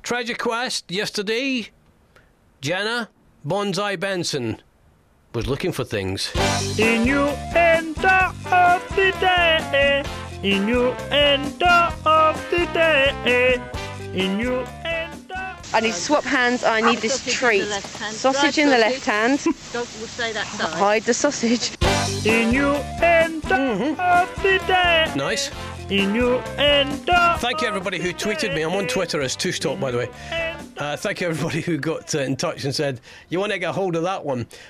Treasure Quest yesterday. Jenna Bonsai Benson was looking for things. Innuendo of the day. Innuendo of the day. Innuendo. I need to swap hands. I need this treat. Sausage in the left hand. We'll say that side. Hide the sausage. Innuendo of the day. Nice. Innuendo. Thank you everybody who tweeted me. I'm on Twitter as Tushtalk, by the way. Thank you everybody who got in touch and said, you want to get hold of that one.